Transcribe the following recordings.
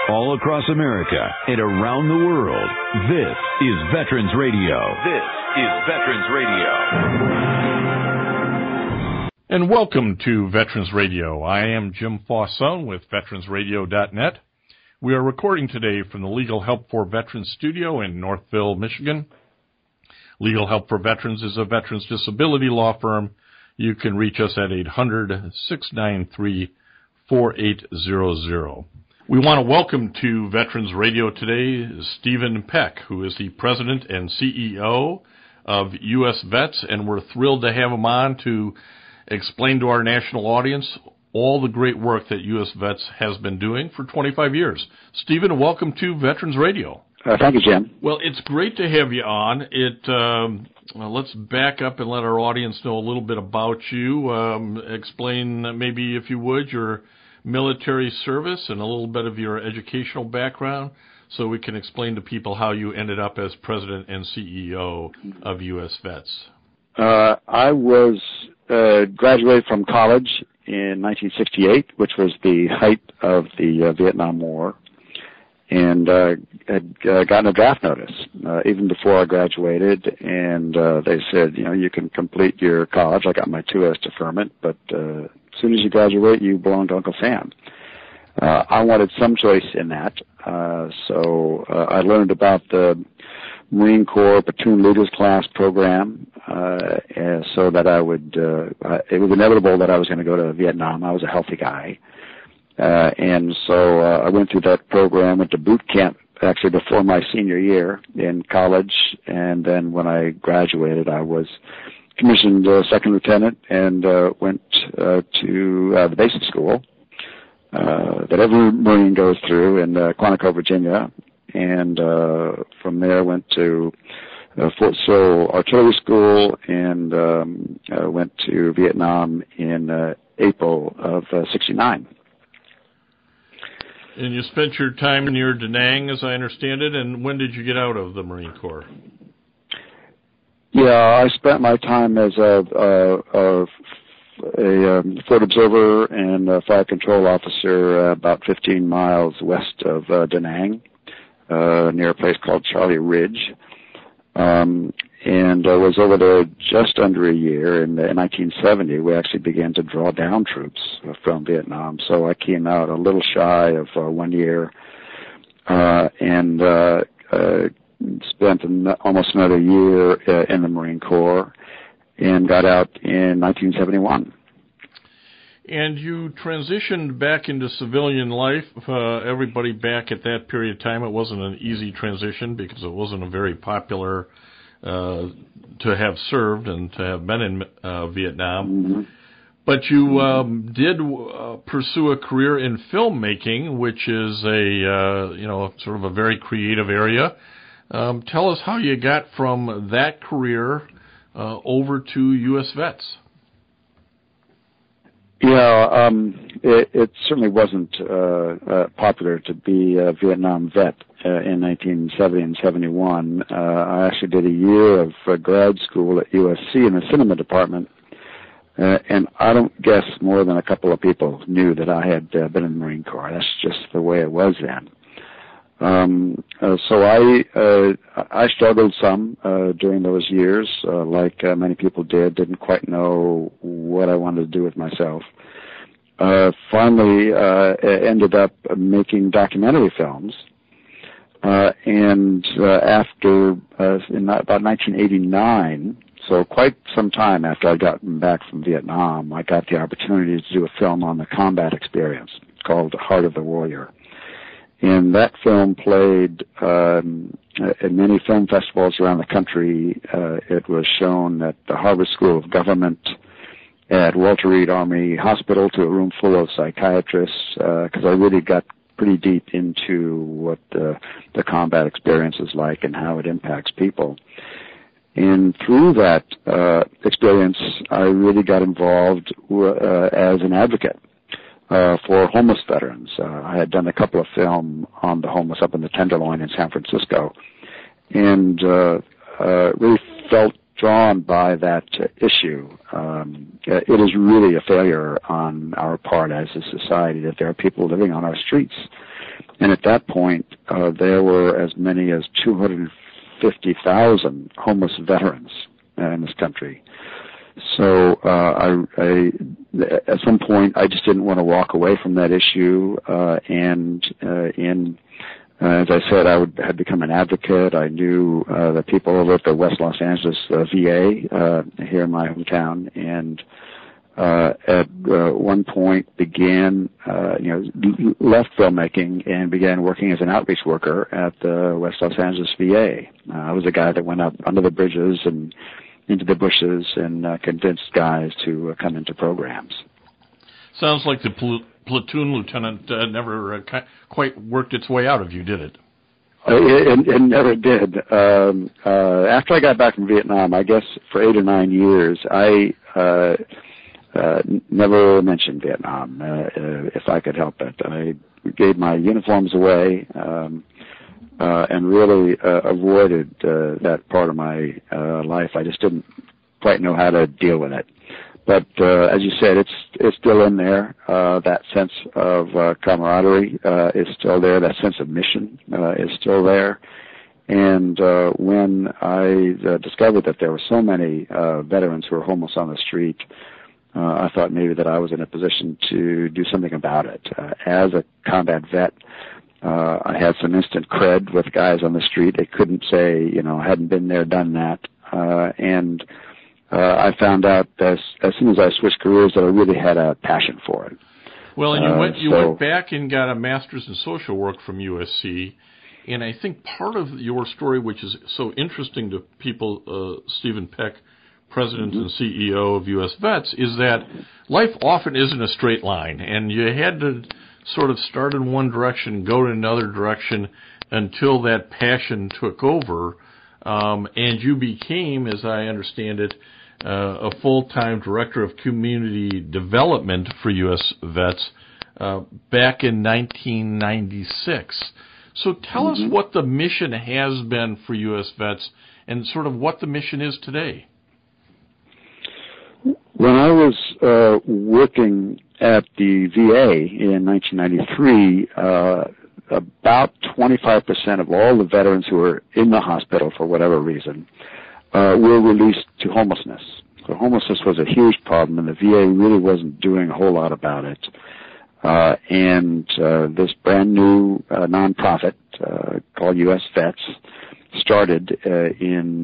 all across America and around the world. This is Veterans Radio. This is Veterans Radio. And welcome to Veterans Radio. I am Jim Fauson with VeteransRadio.net. We are recording today from the Legal Help for Veterans studio in Northville, Michigan. Legal Help for Veterans is a veterans disability law firm. You can reach us at 800-693-4800. We want to welcome to Veterans Radio today Stephen Peck, who is the President and CEO of U.S. Vets, and we're thrilled to have him on to explain to our national audience all the great work that U.S. Vets has been doing for 25 years. Stephen, welcome to Veterans Radio. Thank you, Jim. Well, it's great to have you on. Let's back up and let our audience know a little bit about you. Explain, maybe, if you would, your military service and a little bit of your educational background so we can explain to people how you ended up as President and CEO of U.S. Vets. I was graduated from college in 1968, which was the height of the Vietnam War, and had gotten a draft notice even before I graduated, and they said, you can complete your college. I got my 2S deferment, but as soon as you graduate, you belong to Uncle Sam. I wanted some choice in that, so I learned about the Marine Corps Platoon Leaders Class program, so that I would, it was inevitable that I was going to go to Vietnam. I was a healthy guy. And so I went through that program, went to boot camp actually before my senior year in college, and then when I graduated, I was commissioned second lieutenant and went to the basic school that every Marine goes through in Quantico, Virginia, and from there went to Fort Sill Artillery School and went to Vietnam in April of '69. And you spent your time near Da Nang, as I understand it, and when did you get out of the Marine Corps? Yeah, I spent my time as a flight observer and a fire control officer about 15 miles west of Da Nang, near a place called Charlie Ridge. And I was over there just under a year. In 1970, we actually began to draw down troops from Vietnam. So I came out a little shy of 1 year and spent almost another year in the Marine Corps and got out in 1971. And you transitioned back into civilian life. Everybody back at that period of time, it wasn't an easy transition because it wasn't a very popular to have served and to have been in Vietnam. Mm-hmm. But you did pursue a career in filmmaking, which is sort of a very creative area. Tell us how you got from that career over to U.S. Vets. Yeah, it certainly wasn't popular to be a Vietnam vet in 1970 and 71. I actually did a year of grad school at USC in the cinema department, and I don't guess more than a couple of people knew that I had been in the Marine Corps. That's just the way it was then. So I struggled some during those years, like many people did. Didn't quite know what I wanted to do with myself. Finally, ended up making documentary films. And after in about 1989, so quite some time after I'd gotten back from Vietnam, I got the opportunity to do a film on the combat experience called Heart of the Warrior. And that film played at many film festivals around the country. It was shown at the Harvard School of Government, at Walter Reed Army Hospital to a room full of psychiatrists, because I really got pretty deep into what the combat experience is like and how it impacts people. And through that experience, I really got involved as an advocate for homeless veterans. I had done a couple of films on the homeless up in the Tenderloin in San Francisco, and really felt drawn by that issue. It is really a failure on our part as a society that there are people living on our streets And at that point, there were as many as 250,000 homeless veterans in this country. So at some point, I just didn't want to walk away from that issue. As I said, I had become an advocate. I knew the people over at the West Los Angeles VA here in my hometown, and at one point left filmmaking and began working as an outreach worker at the West Los Angeles VA. I was a guy that went up under the bridges and into the bushes and convinced guys to come into programs. Sounds like the platoon lieutenant never quite worked its way out of you, did it? It never did. After I got back from Vietnam, I guess for 8 or 9 years, I never mentioned Vietnam if I could help it. I gave my uniforms away and really avoided that part of my life. I just didn't quite know how to deal with it. But as you said, it's still in there. That sense of camaraderie is still there. That sense of mission is still there. And when I discovered that there were so many veterans who were homeless on the street, I thought maybe that I was in a position to do something about it. As a combat vet, I had some instant cred with guys on the street. They couldn't say, I hadn't been there, done that. And I found out as soon as I switched careers that I really had a passion for it. Well, and you went back and got a master's in social work from USC, and I think part of your story, which is so interesting to people, Stephen Peck, President and CEO of U.S. Vets, is that life often isn't a straight line, and you had to sort of start in one direction, go in another direction until that passion took over, and you became, as I understand it, a full-time director of community development for U.S. Vets back in 1996. So tell us what the mission has been for U.S. Vets and sort of what the mission is today. When I was working at the VA in 1993, about 25% of all the veterans who were in the hospital for whatever reason were released to homelessness. So homelessness was a huge problem, and the VA really wasn't doing a whole lot about it. And this brand new nonprofit called U.S. Vets started in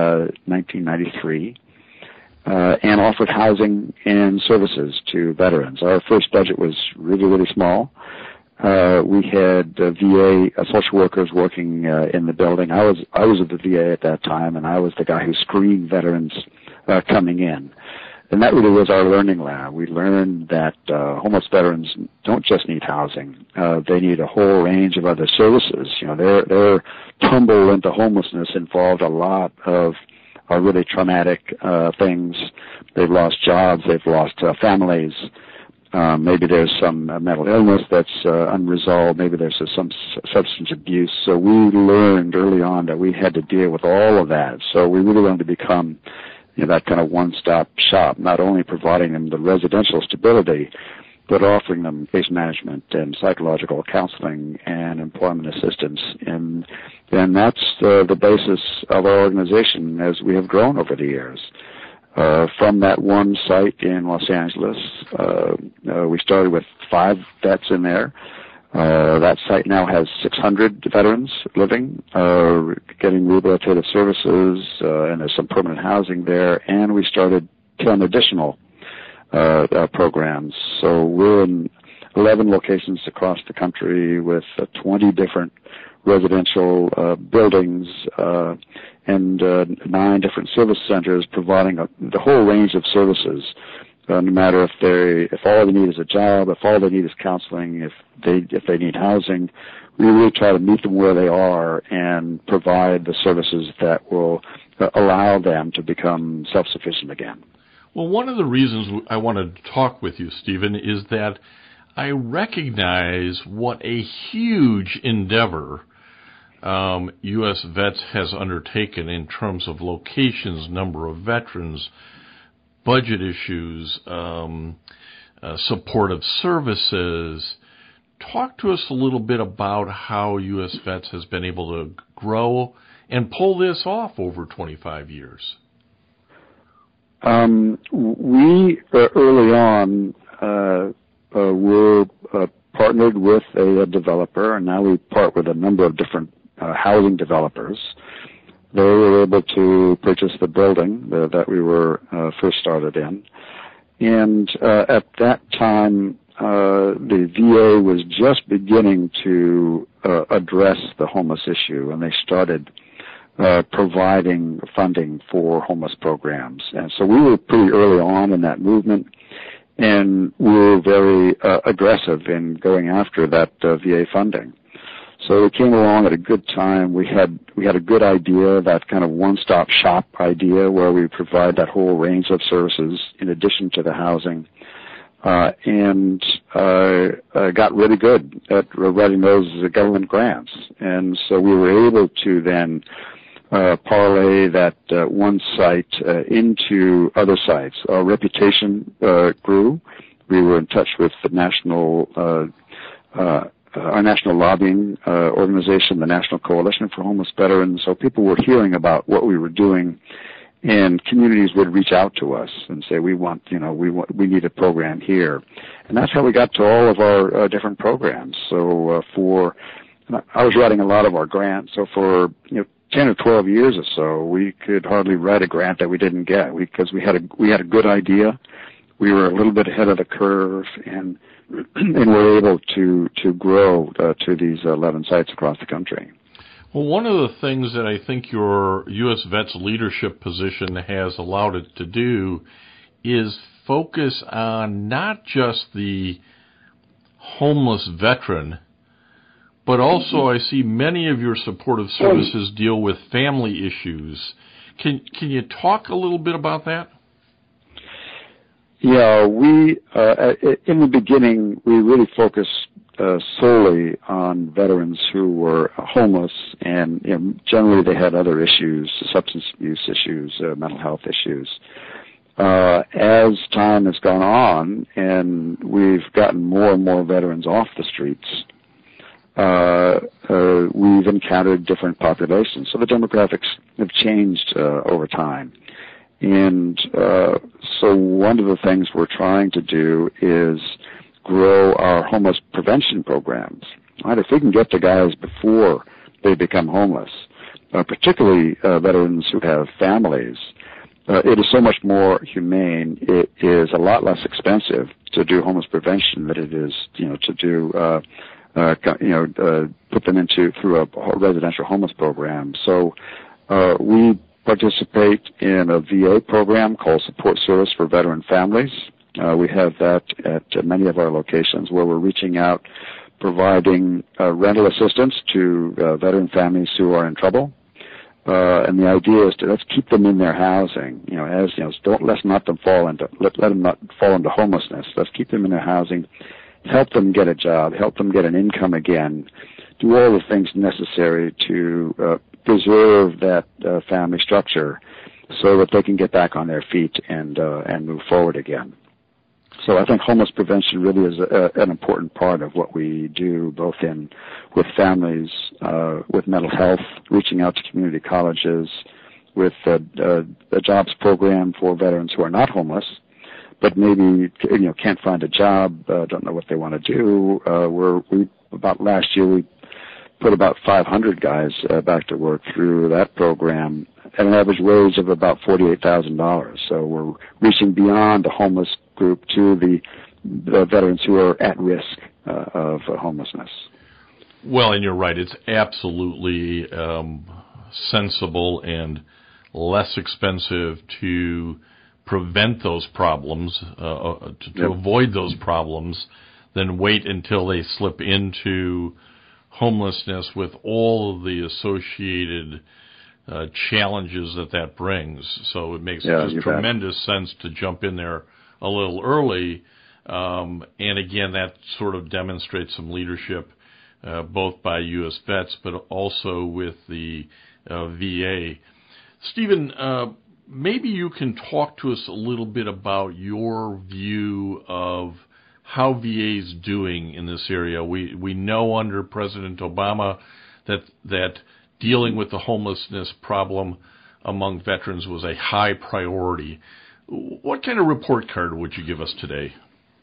1993 and offered housing and services to veterans. Our first budget was really, really small. We had VA social workers working in the building. I was at the VA at that time, and I was the guy who screened veterans coming in. And that really was our learning lab. We learned that homeless veterans don't just need housing. They need a whole range of other services. Their tumble into homelessness involved a lot of really traumatic things. They've lost jobs. They've lost families. Maybe there's some mental illness that's unresolved. Maybe there's some substance abuse. So we learned early on that we had to deal with all of that. So we really wanted to become that kind of one-stop shop, not only providing them the residential stability, but offering them case management and psychological counseling and employment assistance. And that's the basis of our organization as we have grown over the years. From that one site in Los Angeles, we started with 5 vets in there. That site now has 600 veterans living, getting rehabilitative services, and there's some permanent housing there. And we started 10 additional programs. So we're in 11 locations across the country with 20 different residential buildings and 9 different service centers providing the whole range of services. No matter if all they need is a job, if all they need is counseling, if they need housing, we really try to meet them where they are and provide the services that will allow them to become self-sufficient again. Well, one of the reasons I wanted to talk with you, Stephen, is that I recognize what a huge endeavor U.S. Vets has undertaken in terms of locations, number of veterans, budget issues, supportive services, talk to us a little bit about how U.S. Vets has been able to grow and pull this off over 25 years. We early on were partnered with a developer, and now we part with a number of different housing developers. They were able to purchase the building that we were first started in. And at that time, the VA was just beginning to address the homeless issue, and they started providing funding for homeless programs. And so we were pretty early on in that movement, and we were very aggressive in going after that VA funding. So it came along at a good time. We had a good idea, that kind of one-stop shop idea where we provide that whole range of services in addition to the housing, and got really good at writing those government grants. And so we were able to then parlay that one site into other sites. Our reputation grew. We were in touch with the our national lobbying organization, the National Coalition for Homeless Veterans. So people were hearing about what we were doing, and communities would reach out to us and say, we need a program here. And that's how we got to all of our different programs. So I was writing a lot of our grants. So for 10 or 12 years or so, we could hardly write a grant that we didn't get, because we had a good idea. We were a little bit ahead of the curve, and we're able to grow to these 11 sites across the country. Well, one of the things that I think your U.S. Vets leadership position has allowed it to do is focus on not just the homeless veteran, but also I see many of your supportive services deal with family issues. Can you talk a little bit about that? Yeah, we in the beginning we really focused solely on veterans who were homeless, and generally they had other issues, substance abuse issues, mental health issues. As time has gone on and we've gotten more and more veterans off the streets, we've encountered different populations. So the demographics have changed over time. And so one of the things we're trying to do is grow our homeless prevention programs. Right? If we can get to guys before they become homeless, particularly veterans who have families, it is so much more humane. It is a lot less expensive to do homeless prevention than it is, to do, put them through a residential homeless program. So we participate in a VA program called Support Service for Veteran Families. We have that at many of our locations, where we're reaching out, providing rental assistance to veteran families who are in trouble. And the idea is let's keep them in their housing. Let's not let them not fall into homelessness. Let's keep them in their housing, help them get a job, help them get an income again, do all the things necessary to preserve that family structure so that they can get back on their feet and move forward again. So I think homeless prevention really is an important part of what we do, both with families, with mental health, reaching out to community colleges, with a jobs program for veterans who are not homeless, but maybe can't find a job, don't know what they want to do. About last year we put about 500 guys back to work through that program at an average wage of about $48,000. So we're reaching beyond the homeless group to the veterans who are at risk of homelessness. Well, and you're right. It's absolutely sensible and less expensive to prevent those problems, to avoid those problems, than wait until they slip into homelessness with all of the associated challenges that brings. So it makes just tremendous sense to jump in there a little early. And again, that sort of demonstrates some leadership, both by U.S. Vets, but also with the VA. Stephen, maybe you can talk to us a little bit about your view of how VA is doing in this area. We know under President Obama that dealing with the homelessness problem among veterans was a high priority. What kind of report card would you give us today?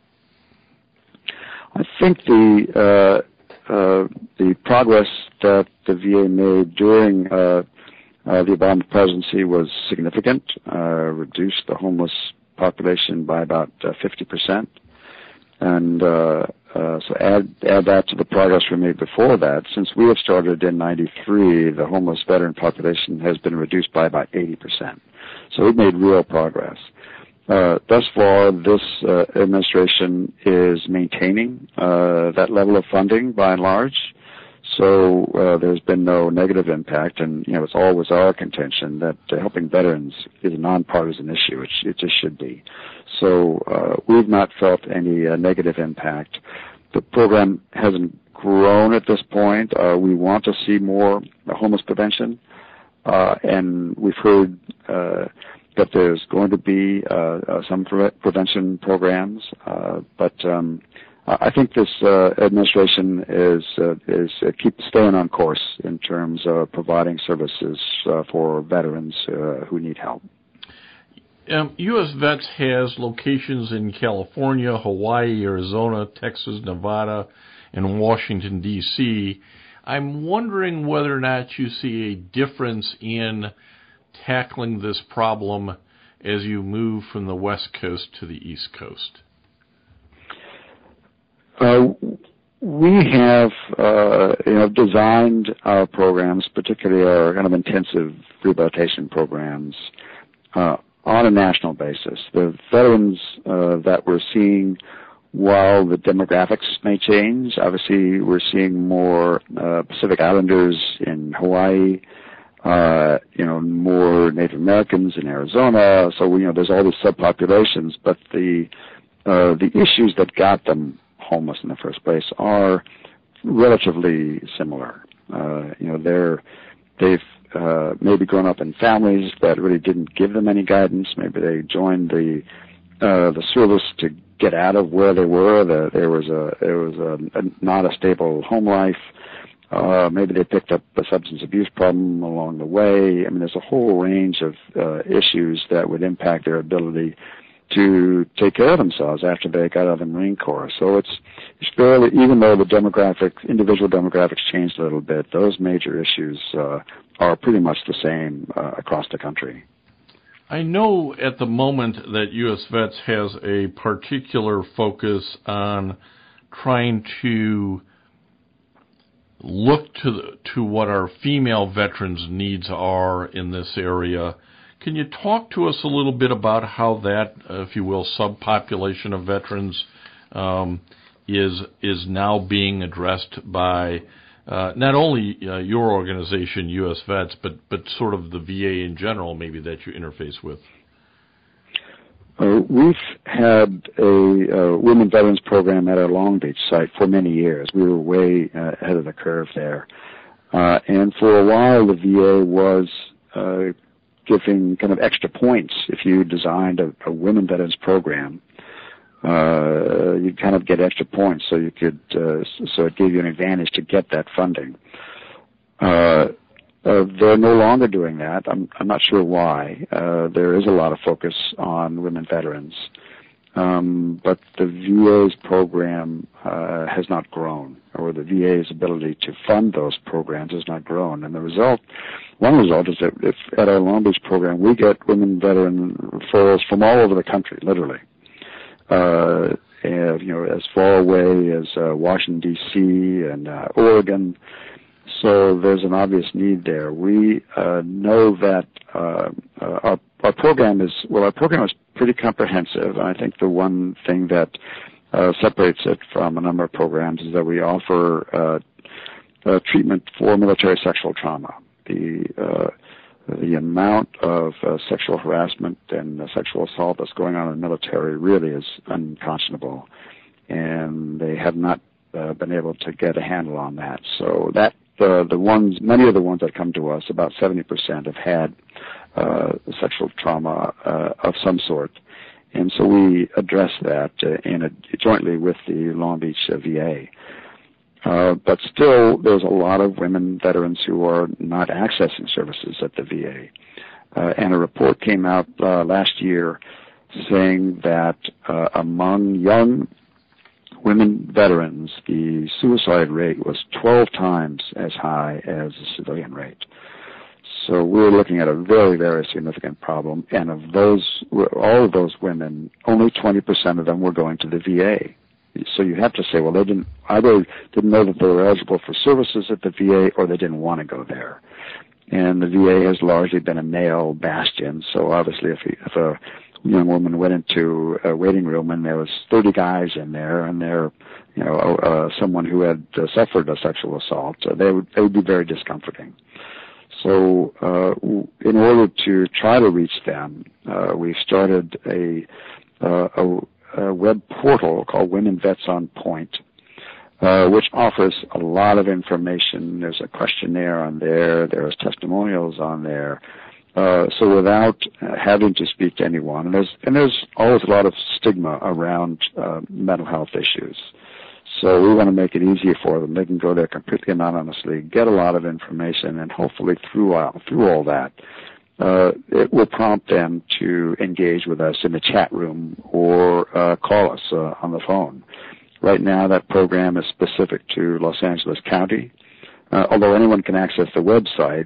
I think the progress that the VA made during the Obama presidency was significant. Reduced the homeless population by about 50%, and so add that to the progress we made before that. Since we have started in '93, the homeless veteran population has been reduced by about 80%. So we've made real progress. Thus far, this administration is maintaining that level of funding by and large. So there's been no negative impact, and it's always our contention that helping veterans is a nonpartisan issue. It just should be. So we've not felt any negative impact. The program hasn't grown at this point. We want to see more homeless prevention, and we've heard that there's going to be some prevention programs, but I think this administration is keep staying on course in terms of providing services for veterans who need help. U.S. Vets has locations in California, Hawaii, Arizona, Texas, Nevada, and Washington, D.C. I'm wondering whether or not you see a difference in tackling this problem as you move from the West Coast to the East Coast. We have designed our programs, particularly our kind of intensive rehabilitation programs, on a national basis. The veterans that we're seeing, while the demographics may change, obviously we're seeing more Pacific Islanders in Hawaii, more Native Americans in Arizona. So there's all these subpopulations, but the issues that got them homeless in the first place are relatively similar. They've maybe grown up in families that really didn't give them any guidance. Maybe they joined the service to get out of where they were. There was not a stable home life. Maybe they picked up a substance abuse problem along the way. I mean, there's a whole range of issues that would impact their ability to take care of themselves after they got out of the Marine Corps. So it's fairly, even though the individual demographics changed a little bit, those major issues are pretty much the same across the country. I know at the moment that U.S. Vets has a particular focus on trying to look to what our female veterans' needs are in this area. Can you talk to us a little bit about how that, if you will, subpopulation of veterans is now being addressed by not only your organization, U.S. Vets, but sort of the VA in general, maybe, that you interface with? We've had a women veterans program at our Long Beach site for many years. We were way ahead of the curve there. And for a while, the VA was giving kind of extra points. If you designed a women veterans program, you'd kind of get extra points, so you could, so it gave you an advantage to get that funding. They're no longer doing that. I'm not sure why. There is a lot of focus on women veterans, but the VA's program has not grown, or the VA's ability to fund those programs has not grown. And one result is that if at our Long Beach program, we get women veteran referrals from all over the country, literally. As far away as Washington, D.C. and Oregon. So there's an obvious need there. We know that our program is pretty comprehensive. And I think the one thing that separates it from a number of programs is that we offer treatment for military sexual trauma. The amount of sexual harassment and sexual assault that's going on in the military really is unconscionable, and they have not been able to get a handle on that. So that many of the ones that come to us, about 70% have had sexual trauma of some sort, And so we addressed that jointly with the Long Beach VA. But still, there's a lot of women veterans who are not accessing services at the VA. And a report came out last year saying that among young women veterans, the suicide rate was 12 times as high as the civilian rate. So we're looking at a very, very significant problem. And of those, all of those women, only 20% of them were going to the VA. So you have to say, well, they either didn't know that they were eligible for services at the VA, or they didn't want to go there. And the VA has largely been a male bastion. So obviously, if a young woman went into a waiting room and there was 30 guys in there, and they're, someone who had suffered a sexual assault, they would be very discomforting. So in order to try to reach them, we started a web portal called Women Vets on Point, which offers a lot of information. There's a questionnaire on there. There's testimonials on there. So without having to speak to anyone, and there's always a lot of stigma around mental health issues. So we want to make it easier for them. They can go there completely anonymously, get a lot of information, and hopefully through all that, it will prompt them to engage with us in the chat room or call us on the phone. Right now, that program is specific to Los Angeles County. Although anyone can access the website,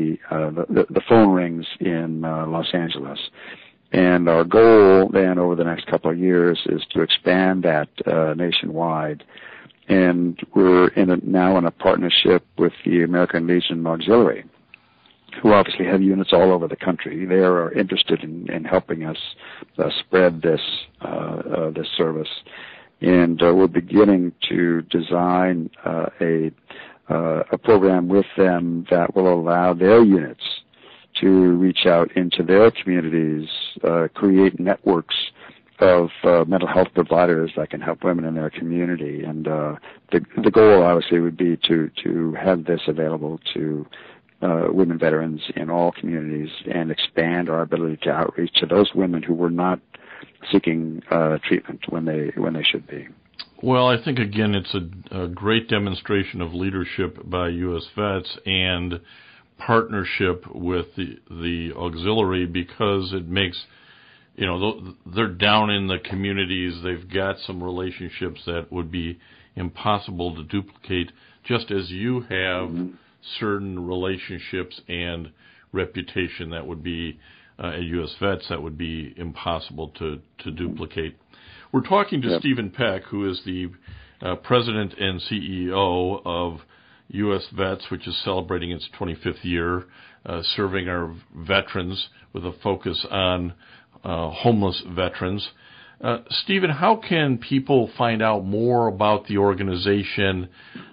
the phone rings in Los Angeles. And our goal then over the next couple of years is to expand that nationwide. And we're now in a partnership with the American Legion Auxiliary, who obviously have units all over the country. They are interested in helping us spread this service. And we're beginning to design a program with them that will allow their units to reach out into their communities, create networks of mental health providers that can help women in their community. And the goal, obviously, would be to have this available to women veterans in all communities and expand our ability to outreach to those women who were not seeking treatment when they should be. Well, I think, again, it's a great demonstration of leadership by U.S. Vets and partnership with the auxiliary, because it makes, they're down in the communities. They've got some relationships that would be impossible to duplicate, just as you have certain relationships and reputation that would be at U.S. Vets that would be impossible to duplicate. We're talking to Stephen Peck, who is the president and CEO of U.S. Vets, which is celebrating its 25th year, serving our veterans with a focus on homeless veterans. Stephen, how can people find out more about the organization?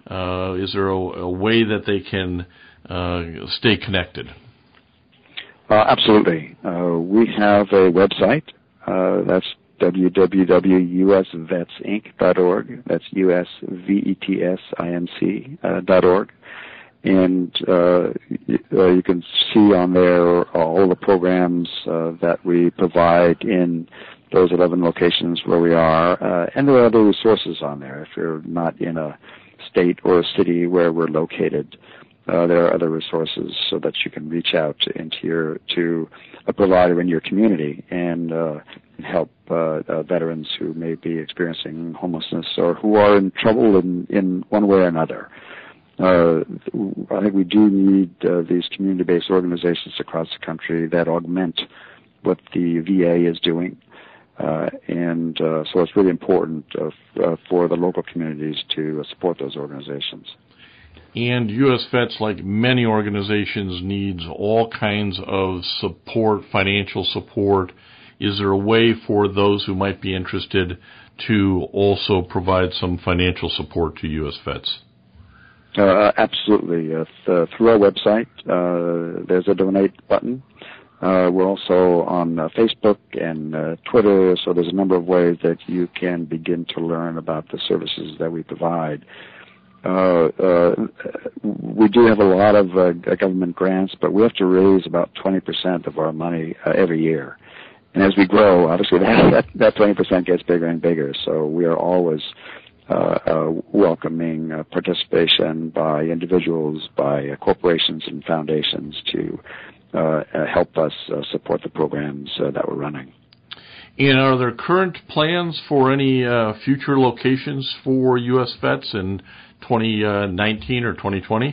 Is there a way that they can stay connected? Absolutely. We have a website. That's www.usvetsinc.org. That's USVETSINC.org. And you can see on there all the programs that we provide in those 11 locations where we are. And there are other resources on there. If you're not in a state or a city where we're located, there are other resources so that you can reach out to a provider in your community and help veterans who may be experiencing homelessness or who are in trouble in one way or another. I think we do need these community-based organizations across the country that augment what the VA is doing. And so it's really important for the local communities to support those organizations. And U.S. Vets, like many organizations, needs all kinds of support, financial support. Is there a way for those who might be interested to also provide some financial support to U.S. Vets? Absolutely. Through our website, there's a donate button. We're also on Facebook and Twitter, so there's a number of ways that you can begin to learn about the services that we provide. We do have a lot of government grants, but we have to raise about 20% of our money every year. And as we grow, obviously that 20% gets bigger and bigger. So we are always welcoming participation by individuals, by corporations and foundations to help us support the programs that we're running. And are there current plans for any future locations for U.S. vets in 2019 or 2020?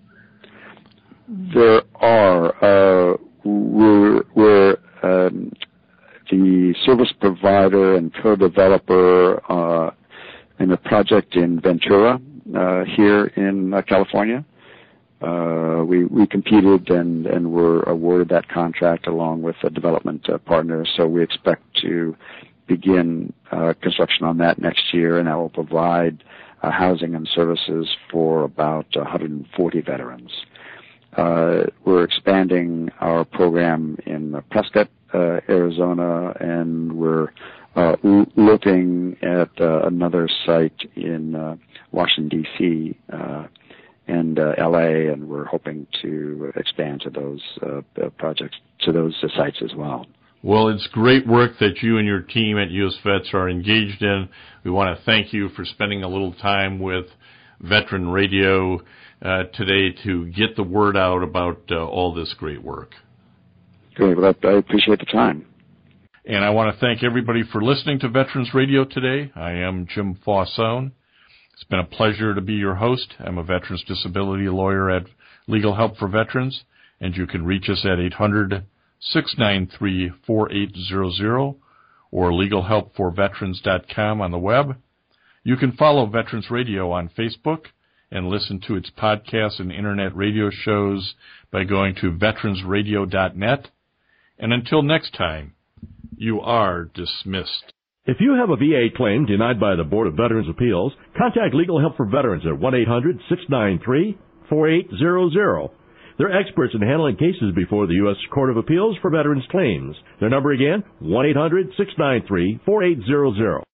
There are. We're the service provider and co-developer in a project in Ventura here in California. We competed and were awarded that contract along with a development partner, so we expect to begin construction on that next year, and that will provide housing and services for about 140 veterans. We're expanding our program in Prescott, Arizona, and we're looking at another site in Washington, D.C., and L.A., and we're hoping to expand to those projects, to those sites as well. Well, it's great work that you and your team at U.S. Vets are engaged in. We want to thank you for spending a little time with Veteran Radio today to get the word out about all this great work. Good. Well, I appreciate the time. And I want to thank everybody for listening to Veterans Radio today. I am Jim Faussone. It's been a pleasure to be your host. I'm a veterans disability lawyer at Legal Help for Veterans, and you can reach us at 800-693-4800 or legalhelpforveterans.com on the web. You can follow Veterans Radio on Facebook and listen to its podcasts and internet radio shows by going to veteransradio.net. And until next time, you are dismissed. If you have a VA claim denied by the Board of Veterans' Appeals, contact Legal Help for Veterans at 1-800-693-4800. They're experts in handling cases before the U.S. Court of Appeals for Veterans Claims. Their number again, 1-800-693-4800.